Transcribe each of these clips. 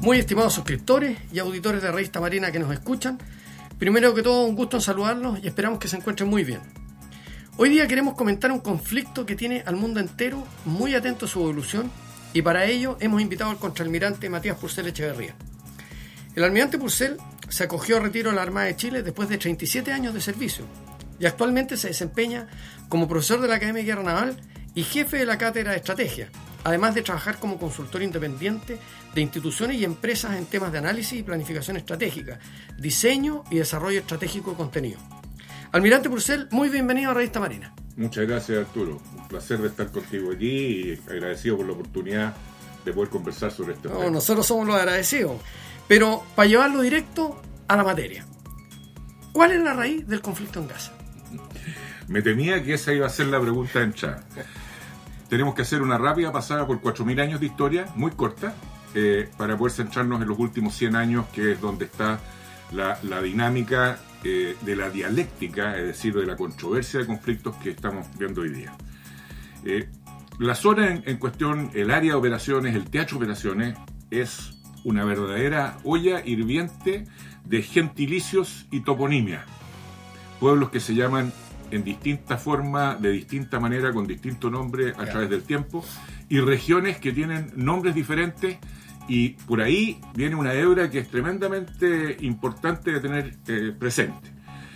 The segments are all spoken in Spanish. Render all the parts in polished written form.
Muy estimados suscriptores y auditores de Revista Marina que nos escuchan, primero que todo un gusto en saludarlos y esperamos que se encuentren muy bien. Hoy día queremos comentar un conflicto que tiene al mundo entero muy atento a su evolución y para ello hemos invitado al contraalmirante Matías Purcell Echeverría. El almirante Purcell se acogió a retiro de la Armada de Chile después de 37 años de servicio y actualmente se desempeña como profesor de la Academia de Guerra Naval y jefe de la Cátedra de Estrategia, además de trabajar como consultor independiente de instituciones y empresas en temas de análisis y planificación estratégica, diseño y desarrollo estratégico de contenido. Almirante Purcell, muy bienvenido a Revista Marina. Muchas gracias, Arturo. Un placer de estar contigo aquí y agradecido por la oportunidad de poder conversar sobre este tema. Nosotros somos los agradecidos. Pero para llevarlo directo a la materia, ¿cuál es la raíz del conflicto en Gaza? Me temía que esa iba a ser la pregunta de entrada. Tenemos que hacer una rápida pasada por 4.000 años de historia, muy corta, para poder centrarnos en los últimos 100 años, que es donde está la dinámica de la dialéctica, es decir, de la controversia de conflictos que estamos viendo hoy día. La zona en cuestión, el área de operaciones, el teatro de operaciones, es una verdadera olla hirviente de gentilicios y toponimia. Pueblos que se llaman en distinta forma, de distinta manera, con distinto nombre a través del tiempo, y regiones que tienen nombres diferentes, y por ahí viene una hebra que es tremendamente importante de tener presente.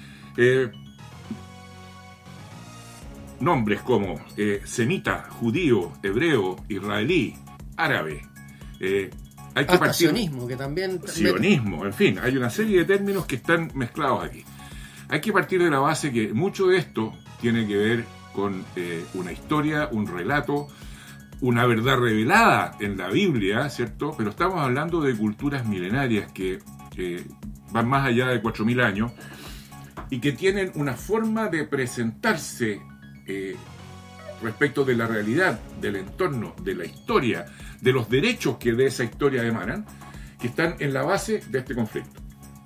Nombres como semita, judío, hebreo, israelí, árabe, hay que partir, sionismo, que también... sionismo, en fin, hay una serie de términos que están mezclados aquí. Hay que partir de la base que mucho de esto tiene que ver con una historia, un relato, una verdad revelada en la Biblia, ¿cierto? Pero estamos hablando de culturas milenarias que van más allá de 4.000 años y que tienen una forma de presentarse respecto de la realidad, del entorno, de la historia, de los derechos que de esa historia emanan, que están en la base de este conflicto.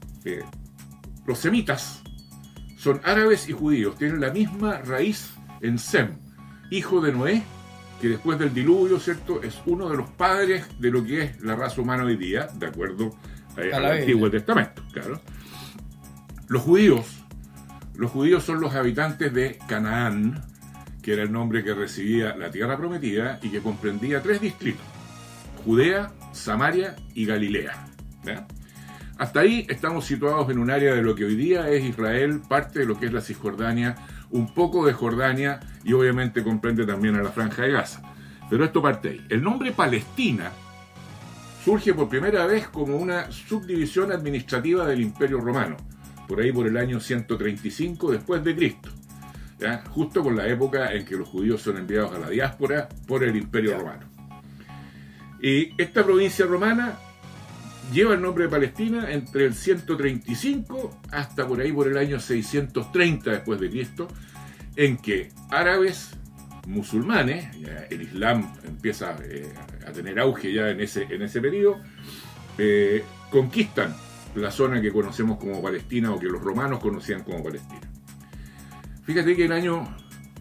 Los semitas son árabes y judíos, tienen la misma raíz en Sem, hijo de Noé, que después del diluvio, ¿cierto?, es uno de los padres de lo que es la raza humana hoy día, de acuerdo al Antiguo Testamento, claro. Los judíos son los habitantes de Canaán, que era el nombre que recibía la tierra prometida y que comprendía 3 distritos: Judea, Samaria y Galilea, ¿ya? Hasta ahí estamos situados en un área de lo que hoy día es Israel, parte de lo que es la Cisjordania, un poco de Jordania y obviamente comprende también a la Franja de Gaza. Pero esto parte ahí. El nombre Palestina surge por primera vez como una subdivisión administrativa del Imperio Romano, por ahí por el año 135 después de Cristo, ¿ya? Justo con la época en que los judíos son enviados a la diáspora por el Imperio Romano. Y esta provincia romana lleva el nombre de Palestina entre el 135 hasta por ahí por el año 630 después de Cristo, en que árabes, musulmanes, el Islam empieza a tener auge ya en ese periodo, conquistan la zona que conocemos como Palestina o que los romanos conocían como Palestina. Fíjate que en el año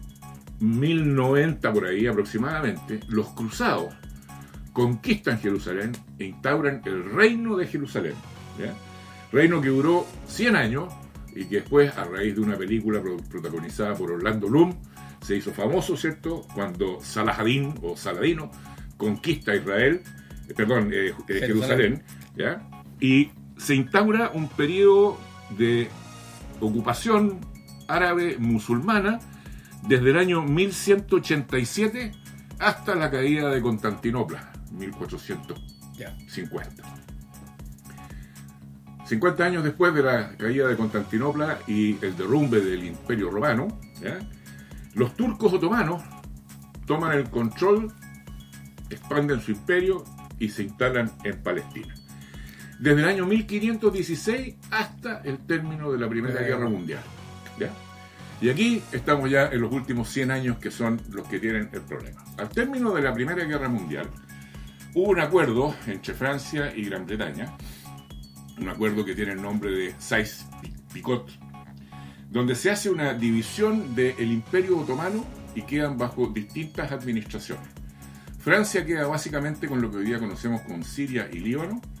1090 por ahí aproximadamente, los cruzados conquistan Jerusalén e instauran el reino de Jerusalén, ¿ya? Reino que duró 100 años y que después, a raíz de una película protagonizada por Orlando Bloom, se hizo famoso, ¿cierto?, cuando Saladino conquista Jerusalén, ¿ya? Y se instaura un periodo de ocupación árabe musulmana desde el año 1187 hasta la caída de Constantinopla, 1450. 50 años después de la caída de Constantinopla y el derrumbe del Imperio Romano, ¿ya?, los turcos otomanos toman el control, expanden su imperio y se instalan en Palestina. Desde el año 1516 hasta el término de la Primera Guerra Mundial, ¿ya? Y aquí estamos ya en los últimos 100 años, que son los que tienen el problema. Al término de la Primera Guerra Mundial, hubo un acuerdo entre Francia y Gran Bretaña, un acuerdo que tiene el nombre de Sykes-Picot, donde se hace una división del Imperio Otomano y quedan bajo distintas administraciones. Francia queda básicamente con lo que hoy día conocemos como Siria y Líbano,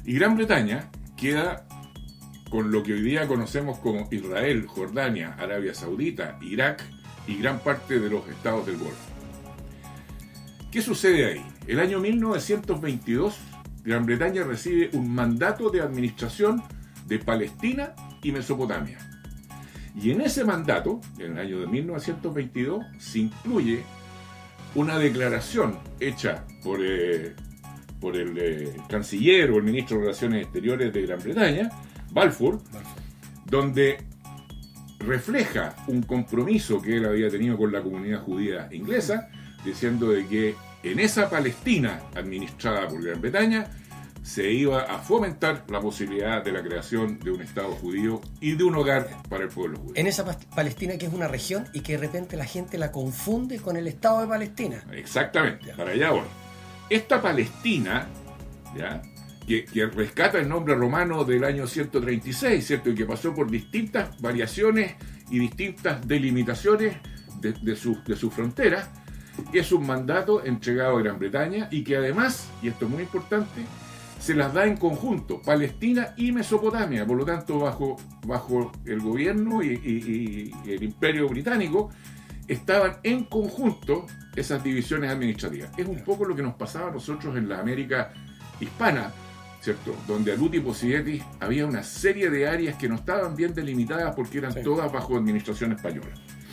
Y Gran Bretaña queda con lo que hoy día conocemos como Israel, Jordania, Arabia Saudita, Irak y gran parte de los estados del Golfo. ¿Qué sucede ahí? El año 1922, Gran Bretaña recibe un mandato de administración de Palestina y Mesopotamia. Y en ese mandato, en el año de 1922, se incluye una declaración hecha por el canciller o el ministro de Relaciones Exteriores de Gran Bretaña, Balfour, donde refleja un compromiso que él había tenido con la comunidad judía inglesa, diciendo de que en esa Palestina administrada por Gran Bretaña se iba a fomentar la posibilidad de la creación de un Estado judío y de un hogar para el pueblo judío. En esa Palestina que es una región y que de repente la gente la confunde con el Estado de Palestina. Exactamente, Ya. para allá voy. Esta Palestina, ¿ya?, que rescata el nombre romano del año 136, ¿cierto?, y que pasó por distintas variaciones y distintas delimitaciones de sus fronteras, es un mandato entregado a Gran Bretaña y que además, y esto es muy importante, se las da en conjunto, Palestina y Mesopotamia, por lo tanto bajo el gobierno y el imperio británico estaban en conjunto esas divisiones administrativas. Es un poco lo que nos pasaba a nosotros en la América hispana, ¿cierto?, donde a Luti Posidetis había una serie de áreas que no estaban bien delimitadas porque eran todas bajo administración española.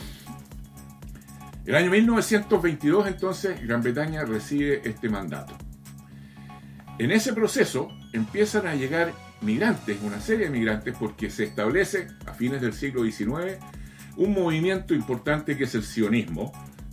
El año 1922, entonces, Gran Bretaña recibe este mandato. En ese proceso empiezan a llegar migrantes, una serie de migrantes, porque se establece a fines del siglo XIX un movimiento importante que es el sionismo,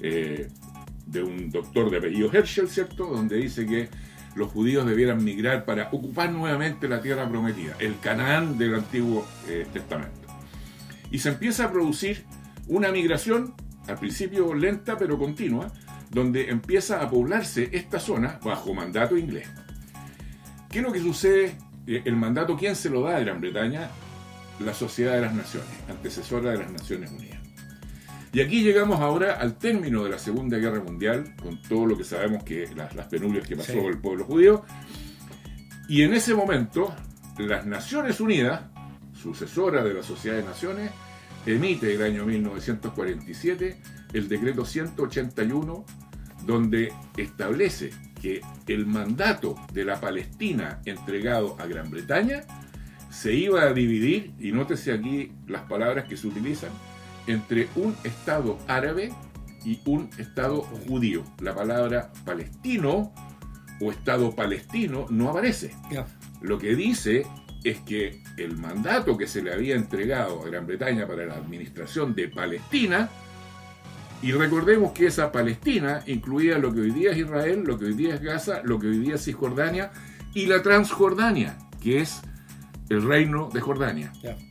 de un doctor de apellido Herschel, ¿cierto?, donde dice que los judíos debieran migrar para ocupar nuevamente la tierra prometida, el Canaán del Antiguo Testamento. Y se empieza a producir una migración, al principio lenta pero continua, donde empieza a poblarse esta zona bajo mandato inglés. ¿Qué es lo que sucede? El mandato, ¿quién se lo da a Gran Bretaña? La Sociedad de las Naciones, antecesora de las Naciones Unidas. Y aquí llegamos ahora al término de la Segunda Guerra Mundial, con todo lo que sabemos que las penurias que pasó el pueblo judío. Y en ese momento, las Naciones Unidas, sucesora de la Sociedad de Naciones, emite el año 1947 el decreto 181, donde establece que el mandato de la Palestina entregado a Gran Bretaña se iba a dividir, y nótese aquí las palabras que se utilizan, entre un Estado árabe y un Estado judío. La palabra palestino o Estado palestino no aparece. Lo que dice es que el mandato que se le había entregado a Gran Bretaña para la administración de Palestina, y recordemos que esa Palestina incluía lo que hoy día es Israel, lo que hoy día es Gaza, lo que hoy día es Cisjordania y la Transjordania, que es el reino de Jordania.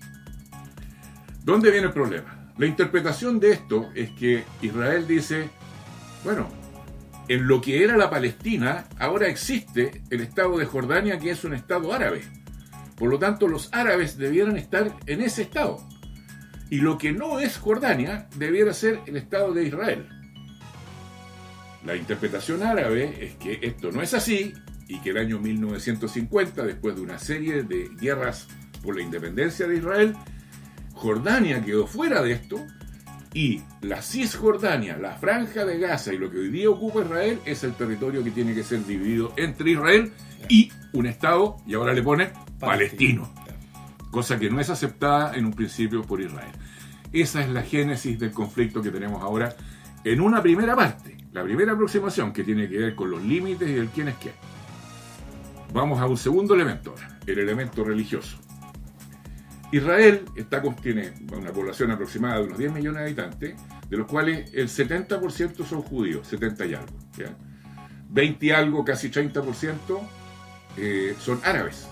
¿Dónde viene el problema? La interpretación de esto es que Israel dice, bueno, en lo que era la Palestina, ahora existe el Estado de Jordania, que es un Estado árabe. Por lo tanto, los árabes debieran estar en ese Estado. Y lo que no es Jordania debiera ser el Estado de Israel. La interpretación árabe es que esto no es así y que el año 1950, después de una serie de guerras por la independencia de Israel, Jordania quedó fuera de esto y la Cisjordania, la Franja de Gaza y lo que hoy día ocupa Israel es el territorio que tiene que ser dividido entre Israel y un Estado, y ahora le ponen palestino, cosa que no es aceptada en un principio por Israel. Esa es la génesis del conflicto que tenemos ahora en una primera parte, la primera aproximación que tiene que ver con los límites y el quién es quién. Vamos a un segundo elemento ahora, el elemento religioso. Israel tiene una población aproximada de unos 10 millones de habitantes, de los cuales el 70% son judíos, 70 y algo, ¿ya? 20 y algo, casi 30% son árabes.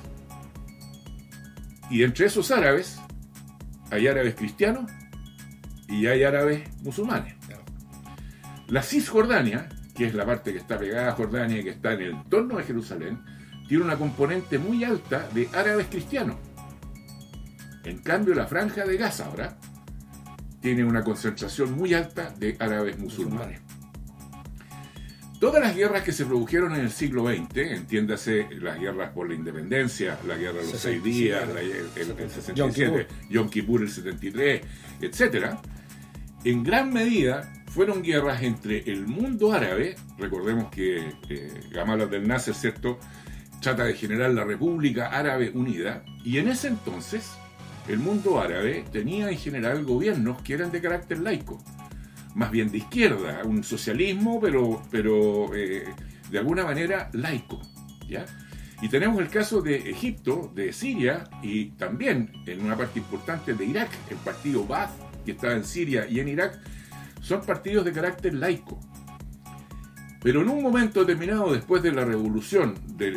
Y entre esos árabes hay árabes cristianos y hay árabes musulmanes. La Cisjordania, que es la parte que está pegada a Jordania y que está en el entorno de Jerusalén, tiene una componente muy alta de árabes cristianos. En cambio, la Franja de Gaza ahora tiene una concentración muy alta de árabes musulmanes. Todas las guerras que se produjeron en el siglo XX, entiéndase las guerras por la independencia, la guerra de los 6 días, el 67, Yom Kippur el 73, etc., en gran medida fueron guerras entre el mundo árabe. Recordemos que Gamal Abdel Nasser, ¿cierto?, trata de generar la República Árabe Unida, y en ese entonces el mundo árabe tenía en general gobiernos que eran de carácter laico, más bien de izquierda, un socialismo, pero de alguna manera laico, ¿ya? Y tenemos el caso de Egipto, de Siria, y también en una parte importante de Irak. El partido Baath, que está en Siria y en Irak, son partidos de carácter laico. Pero en un momento determinado, después de la revolución de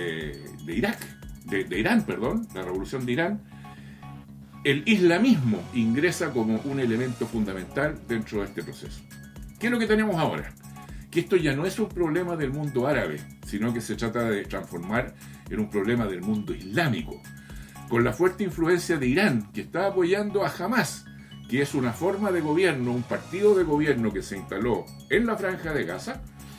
Irán, la revolución de Irán, el islamismo ingresa como un elemento fundamental dentro de este proceso. ¿Qué es lo que tenemos ahora? Que esto ya no es un problema del mundo árabe, sino que se trata de transformar en un problema del mundo islámico, con la fuerte influencia de Irán, que está apoyando a Hamas, que es una forma de gobierno, un partido de gobierno que se instaló en la Franja de Gaza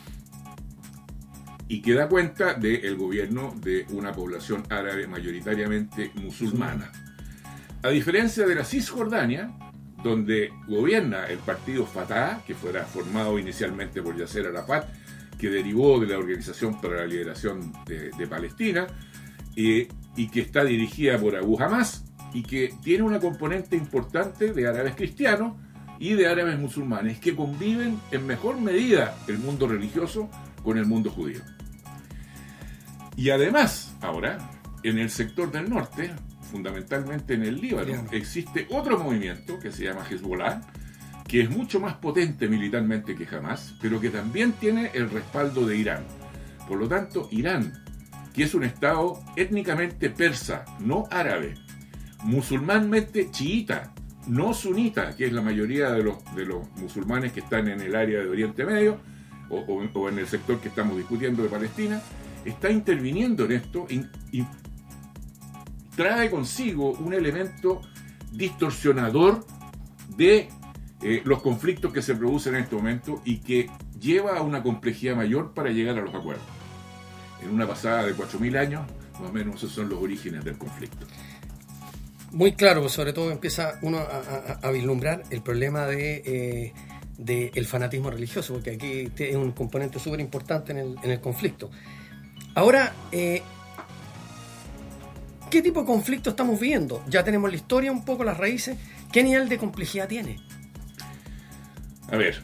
y que da cuenta del gobierno de una población árabe mayoritariamente musulmana. A diferencia de la Cisjordania, donde gobierna el partido Fatah, que fuera formado inicialmente por Yasser Arafat, que derivó de la Organización para la Liberación de Palestina, y que está dirigida por Abu Hamas, y que tiene una componente importante de árabes cristianos y de árabes musulmanes, que conviven en mejor medida el mundo religioso con el mundo judío. Y además, ahora, en el sector del norte, fundamentalmente en el Líbano, existe otro movimiento que se llama Hezbollah, que es mucho más potente militarmente que Hamas, pero que también tiene el respaldo de Irán. Por lo tanto, Irán, que es un estado étnicamente persa, no árabe, musulmanmente chiita, no sunita, que es la mayoría de los musulmanes que están en el área de Oriente Medio, o en el sector que estamos discutiendo de Palestina, está interviniendo en esto y trae consigo un elemento distorsionador de los conflictos que se producen en este momento y que lleva a una complejidad mayor para llegar a los acuerdos. En una pasada de 4.000 años, más o menos esos son los orígenes del conflicto. Muy claro, sobre todo empieza uno a vislumbrar el problema de el fanatismo religioso, porque aquí es un componente súper importante en el conflicto. Ahora, ¿qué tipo de conflicto estamos viendo? Ya tenemos la historia, un poco las raíces. ¿Qué nivel de complejidad tiene? A ver,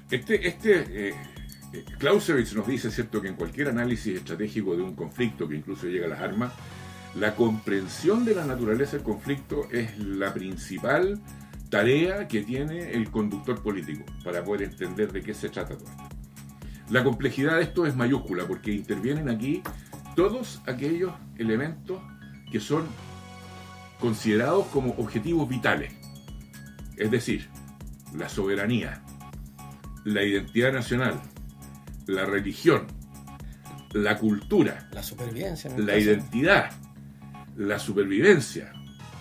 Clausewitz nos dice, ¿cierto?, que en cualquier análisis estratégico de un conflicto que incluso llega a las armas, la comprensión de la naturaleza del conflicto es la principal tarea que tiene el conductor político para poder entender de qué se trata todo esto. La complejidad de esto es mayúscula porque intervienen aquí todos aquellos elementos que son considerados como objetivos vitales, es decir, la soberanía, la identidad nacional, la religión, la cultura, la supervivencia, la identidad, la supervivencia,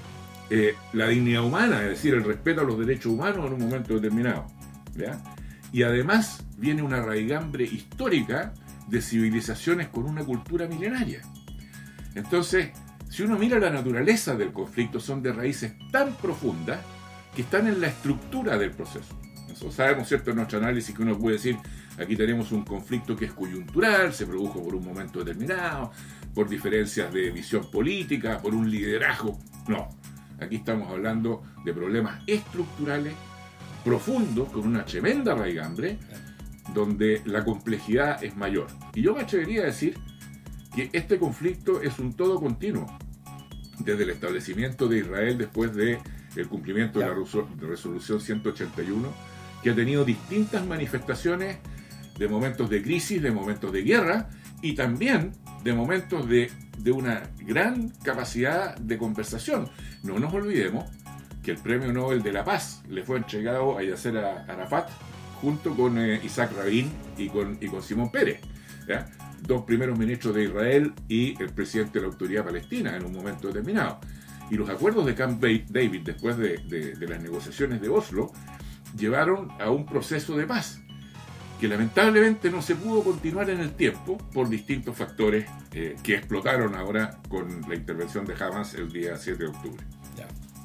la dignidad humana, es decir, el respeto a los derechos humanos en un momento determinado, ¿ya? Y además viene una raigambre histórica de civilizaciones con una cultura milenaria. Entonces, si uno mira la naturaleza del conflicto, son de raíces tan profundas que están en la estructura del proceso. Nosotros sabemos, ¿cierto?, en nuestro análisis que uno puede decir, aquí tenemos un conflicto que es coyuntural, se produjo por un momento determinado, por diferencias de visión política, por un liderazgo. No, aquí estamos hablando de problemas estructurales, profundos, con una tremenda raigambre, donde la complejidad es mayor. Y yo me atrevería a decir que este conflicto es un todo continuo, desde el establecimiento de Israel después del cumplimiento de la resolución 181, que ha tenido distintas manifestaciones de momentos de crisis, de momentos de guerra y también de momentos de una gran capacidad de conversación. No nos olvidemos que el Premio Nobel de la Paz le fue entregado a Yasser Arafat junto con Isaac Rabin y con Simón Pérez, ¿ya?, dos primeros ministros de Israel y el presidente de la Autoridad Palestina en un momento determinado. Y los acuerdos de Camp David, después de las negociaciones de Oslo, llevaron a un proceso de paz. que lamentablemente no se pudo continuar en el tiempo por distintos factores que explotaron ahora con la intervención de Hamas el día 7 de octubre. Ya.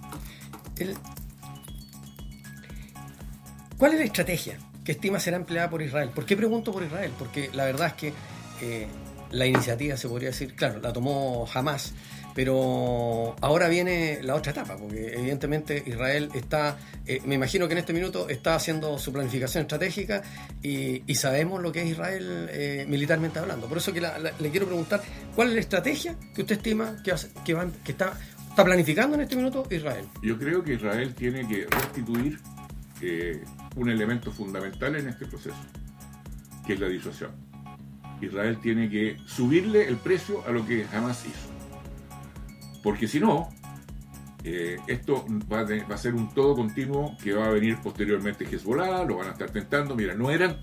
¿Cuál es la estrategia que estima será empleada por Israel? ¿Por qué pregunto por Israel? Porque la verdad es que la iniciativa, se podría decir, claro, la tomó Hamas, pero ahora viene la otra etapa, porque evidentemente Israel está, me imagino que en este minuto está haciendo su planificación estratégica y sabemos lo que es Israel militarmente hablando. Por eso que le quiero preguntar, ¿cuál es la estrategia que usted estima que está planificando en este minuto Israel? Yo creo que Israel tiene que restituir un elemento fundamental en este proceso, que es la disuasión. Israel tiene que subirle el precio a lo que Hamas hizo, porque si no, esto va a ser un todo continuo que va a venir posteriormente Hezbollah, lo van a estar tentando. Mira,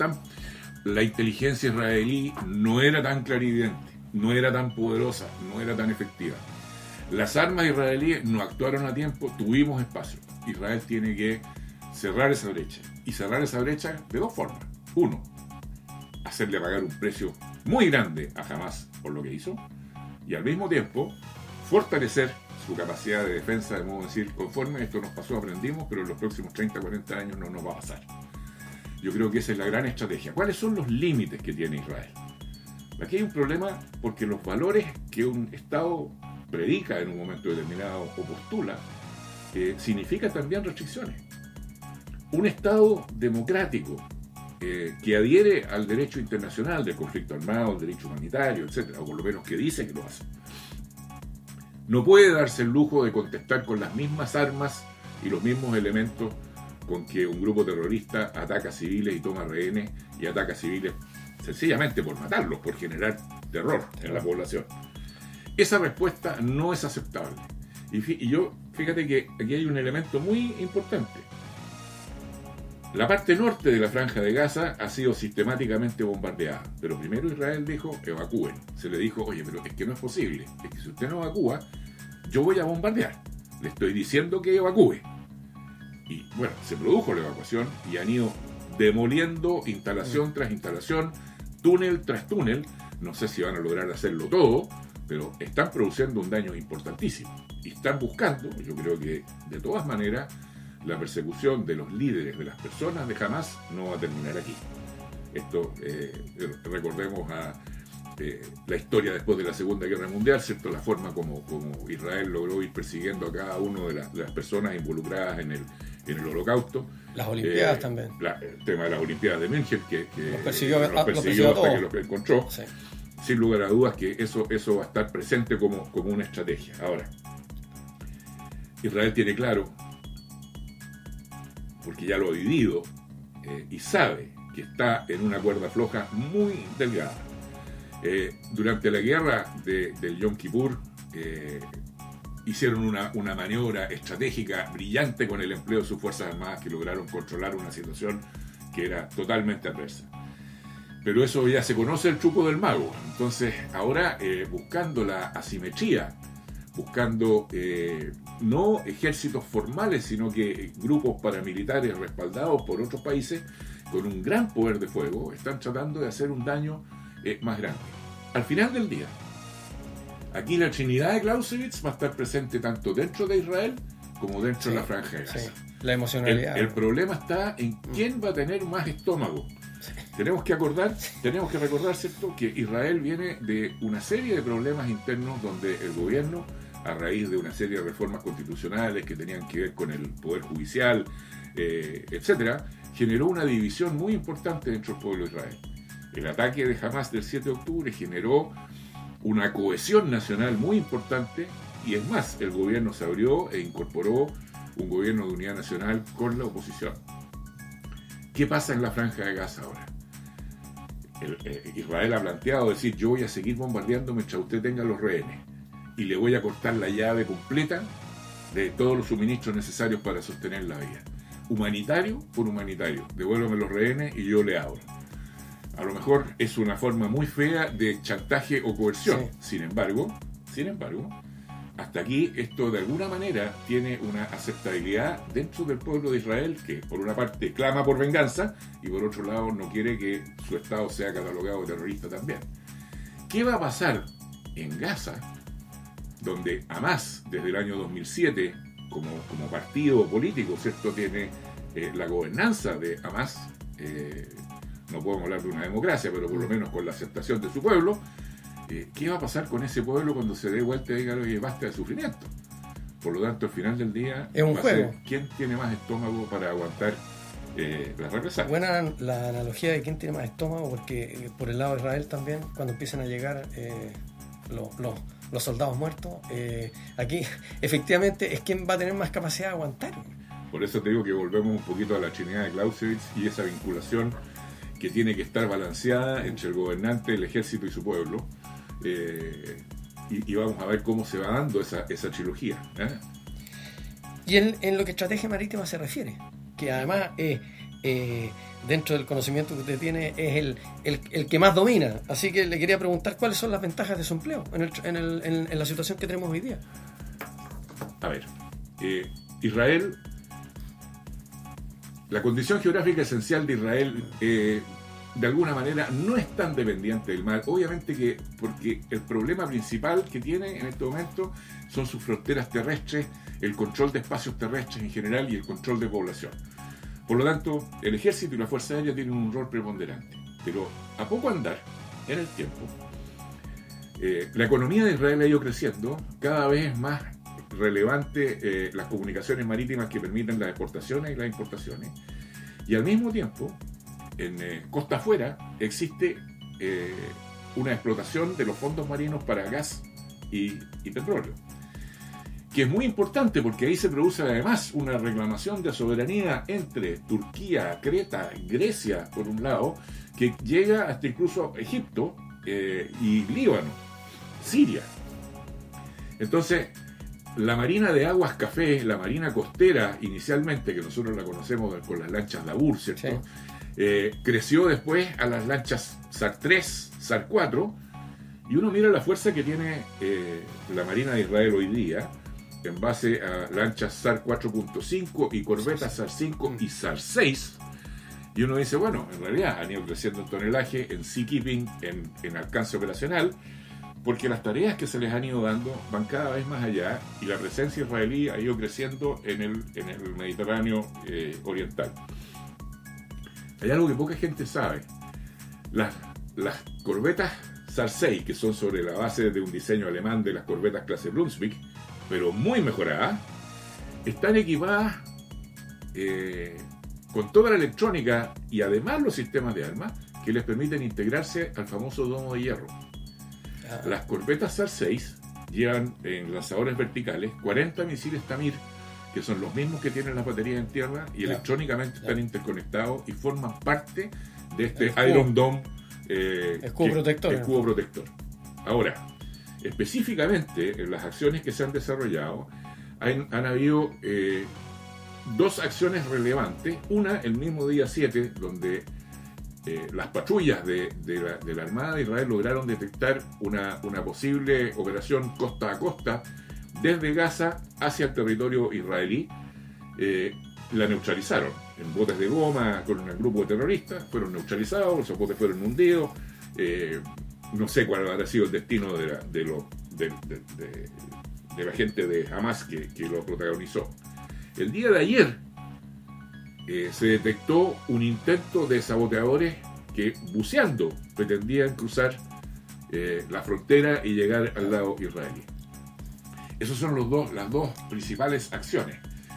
la inteligencia israelí no era tan clarividente, no era tan poderosa, no era tan efectiva. Las armas israelíes no actuaron a tiempo, tuvimos espacio. Israel tiene que cerrar esa brecha, y cerrar esa brecha de dos formas. Uno, hacerle pagar un precio muy grande a Hamas por lo que hizo, y al mismo tiempo fortalecer su capacidad de defensa, de modo de decir, conforme esto nos pasó, aprendimos, pero en los próximos 30, 40 años no nos va a pasar. Yo creo que esa es la gran estrategia. ¿Cuáles son los límites que tiene Israel? Aquí hay un problema porque los valores que un Estado predica en un momento determinado o postula, significa también restricciones. Un Estado democrático que adhiere al derecho internacional del conflicto armado, al derecho humanitario, etcétera, o por lo menos que dice que lo hace, no puede darse el lujo de contestar con las mismas armas y los mismos elementos con que un grupo terrorista ataca a civiles y toma rehenes, y ataca a civiles sencillamente por matarlos, por generar terror en la población. Esa respuesta no es aceptable. Y fíjate que aquí hay un elemento muy importante. La parte norte de la Franja de Gaza ha sido sistemáticamente bombardeada, pero primero Israel dijo, evacúen. Se le dijo, oye, pero es que no es posible, es que si usted no evacúa, yo voy a bombardear. Le estoy diciendo que evacúe. Y bueno, se produjo la evacuación y han ido demoliendo instalación tras instalación, túnel tras túnel. No sé si van a lograr hacerlo todo, pero están produciendo un daño importantísimo. Y están buscando, yo creo que de todas maneras, la persecución de los líderes, de las personas de Hamas, no va a terminar aquí. Esto, recordemos la historia después de la Segunda Guerra Mundial, ¿cierto? La forma como Israel logró ir persiguiendo a cada una de las personas involucradas en el Holocausto. Las Olimpiadas también. El tema de las Olimpiadas de München, que los persiguió hasta que los encontró. Sí. Sin lugar a dudas que eso va a estar presente como una estrategia. Ahora, Israel tiene claro, porque ya lo ha vivido, y sabe que está en una cuerda floja muy delgada. Durante la guerra del Yom Kippur hicieron una maniobra estratégica brillante con el empleo de sus Fuerzas Armadas, que lograron controlar una situación que era totalmente adversa. Pero eso ya se conoce, el truco del mago. Entonces ahora, buscando la asimetría, buscando no ejércitos formales, sino que grupos paramilitares respaldados por otros países con un gran poder de fuego, están tratando de hacer un daño más grande. Al final del día, aquí la Trinidad de Clausewitz va a estar presente tanto dentro de Israel como dentro de la Franja de Gaza. Sí. La emocionalidad. El problema está en quién va a tener más estómago. Tenemos que recordar, ¿cierto?, que Israel viene de una serie de problemas internos donde el gobierno, a raíz de una serie de reformas constitucionales que tenían que ver con el poder judicial, etcétera, generó una división muy importante dentro del pueblo de Israel. El ataque de Hamas del 7 de octubre generó una cohesión nacional muy importante, y es más, el gobierno se abrió e incorporó un gobierno de unidad nacional con la oposición. ¿Qué pasa en la Franja de Gaza ahora? Israel ha planteado decir, yo voy a seguir bombardeando mientras usted tenga los rehenes, y le voy a cortar la llave completa de todos los suministros necesarios para sostener la vida. Humanitario por humanitario, devuélvame los rehenes y yo le abro. A lo mejor es una forma muy fea de chantaje o coerción. Sí. Sin embargo, hasta aquí esto de alguna manera tiene una aceptabilidad dentro del pueblo de Israel, que por una parte clama por venganza y por otro lado no quiere que su Estado sea catalogado terrorista también. ¿Qué va a pasar en Gaza, donde Hamas desde el año 2007 como partido político, ¿cierto?, tiene la gobernanza de Hamas? No podemos hablar de una democracia, pero por lo menos con la aceptación de su pueblo. ¿Qué va a pasar con ese pueblo cuando se dé vuelta y diga, oye, basta de sufrimiento? Por lo tanto, al final del día es un juego. ¿Quién tiene más estómago para aguantar las represalias? Buena la analogía de quién tiene más estómago, porque por el lado de Israel también, cuando empiezan a llegar los soldados muertos, aquí efectivamente es quien va a tener más capacidad de aguantar. Por eso te digo que volvemos un poquito a la Trinidad de Clausewitz y esa vinculación que tiene que estar balanceada entre el gobernante, el ejército y su pueblo. Y vamos a ver cómo se va dando esa trilogía. Y en lo que estrategia marítima se refiere, que además dentro del conocimiento que usted tiene es el que más domina. Así que le quería preguntar cuáles son las ventajas de su empleo en la situación que tenemos hoy día. A ver, Israel, la condición geográfica esencial de Israel de alguna manera no es tan dependiente del mar, obviamente que porque el problema principal que tiene en este momento son sus fronteras terrestres, el control de espacios terrestres en general y el control de población. Por lo tanto, el ejército y la fuerza aérea tienen un rol preponderante, pero a poco andar en el tiempo, la economía de Israel ha ido creciendo, cada vez más relevante las comunicaciones marítimas que permiten las exportaciones y las importaciones, y al mismo tiempo en costa afuera existe una explotación de los fondos marinos para gas y petróleo, que es muy importante porque ahí se produce además una reclamación de soberanía entre Turquía, Creta, Grecia por un lado, que llega hasta incluso Egipto y Líbano, Siria. Entonces la marina de aguas café, la marina costera inicialmente, que nosotros la conocemos con las lanchas Dabur, ¿cierto? Sí. Creció después a las lanchas SAR 3, SAR 4, y uno mira la fuerza que tiene la Marina de Israel hoy día en base a lanchas SAR 4.5 y corbetas SAR 5 y SAR 6, y uno dice, bueno, en realidad han ido creciendo en tonelaje, en seakeeping, en alcance operacional, porque las tareas que se les han ido dando van cada vez más allá y la presencia israelí ha ido creciendo en el Mediterráneo oriental. Hay algo que poca gente sabe. Las corbetas SAR 6, que son sobre la base de un diseño alemán de las corbetas clase Brunswick, pero muy mejoradas, están equipadas con toda la electrónica y además los sistemas de armas que les permiten integrarse al famoso domo de hierro. Las corbetas SAR 6 llevan en lanzadores verticales 40 misiles Tamir, que son los mismos que tienen las baterías en tierra y electrónicamente están interconectados y forman parte de este Iron Dome escudo protector. Ahora, específicamente en las acciones que se han desarrollado han habido dos acciones relevantes. Una, el mismo día 7, donde las patrullas de la Armada de Israel lograron detectar una posible operación costa a costa desde Gaza hacia el territorio israelí. La neutralizaron en botes de goma con un grupo de terroristas, fueron neutralizados, esos botes fueron hundidos. No sé cuál habrá sido el destino de la gente de Hamas que lo protagonizó. El día de ayer se detectó un intento de saboteadores que, buceando, pretendían cruzar la frontera y llegar al lado israelí. Esas son las dos principales acciones.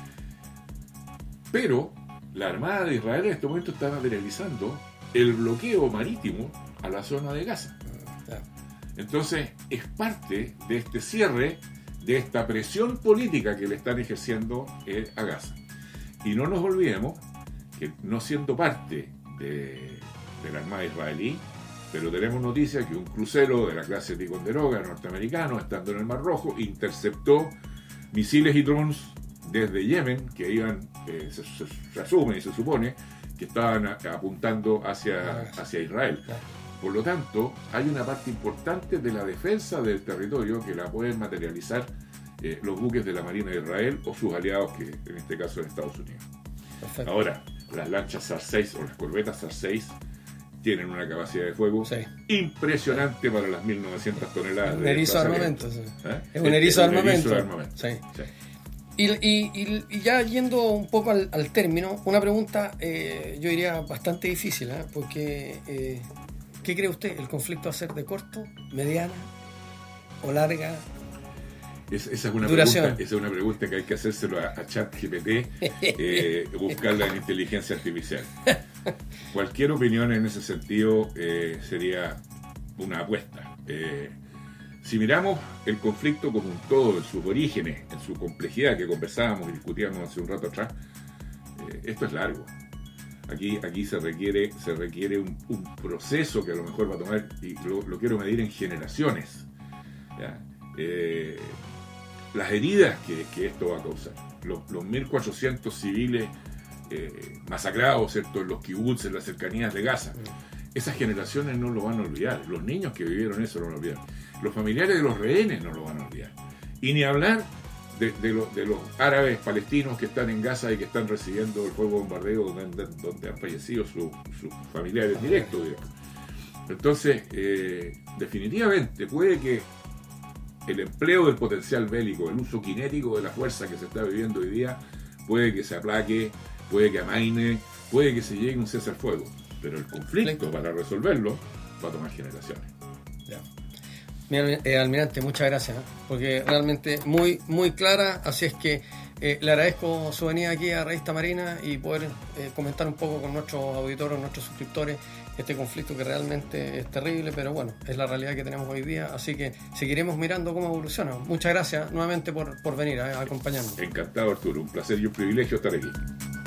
Pero la Armada de Israel en este momento está materializando el bloqueo marítimo a la zona de Gaza. Entonces es parte de este cierre, de esta presión política que le están ejerciendo a Gaza. Y no nos olvidemos que, no siendo parte de la Armada israelí, pero tenemos noticia que un crucero de la clase Ticonderoga norteamericano, estando en el Mar Rojo, interceptó misiles y drones desde Yemen que iban, se asume y se supone que estaban apuntando hacia Israel. Por lo tanto, hay una parte importante de la defensa del territorio que la pueden materializar los buques de la Marina de Israel o sus aliados, que en este caso es Estados Unidos. Perfecto. Ahora, las lanchas SAR-6 o las corbetas SAR-6 tienen una capacidad de fuego impresionante para las 1900 toneladas de erizo de armamento. Sí. ¿Eh? Es un erizo de armamento. Sí. Sí. Y ya yendo un poco al término, una pregunta yo diría bastante difícil, porque ¿qué cree usted? ¿El conflicto va a ser de corto, mediana o larga? Esa es una pregunta que hay que hacérselo a ChatGPT, buscarla en inteligencia artificial. Cualquier opinión en ese sentido sería una apuesta. Si miramos el conflicto como un todo, en sus orígenes, en su complejidad que conversábamos y discutíamos hace un rato atrás, esto es largo. Aquí se requiere un proceso que a lo mejor va a tomar, y lo quiero medir en generaciones. ¿Ya? Las heridas que esto va a causar, los 1.400 civiles masacrados, ¿cierto?, en los kibbutz, en las cercanías de Gaza, esas generaciones no lo van a olvidar. Los niños que vivieron eso no lo van a olvidar. Los familiares de los rehenes no lo van a olvidar. Y ni hablar de los árabes palestinos que están en Gaza y que están recibiendo el fuego bombardeo donde han fallecido sus familiares directos, digamos. Entonces, definitivamente puede que el empleo del potencial bélico, el uso cinético de la fuerza que se está viviendo hoy día, puede que se aplaque, puede que amaine, puede que se llegue a un cese al fuego, pero el conflicto para resolverlo va a tomar generaciones. Ya. Mira, almirante, muchas gracias, porque realmente muy, muy clara, así es que le agradezco su venida aquí a Revista Marina y poder comentar un poco con nuestros auditores, nuestros suscriptores, este conflicto que realmente es terrible, pero bueno, es la realidad que tenemos hoy día, así que seguiremos mirando cómo evoluciona. Muchas gracias nuevamente por venir a acompañarnos. Encantado, Arturo, un placer y un privilegio estar aquí.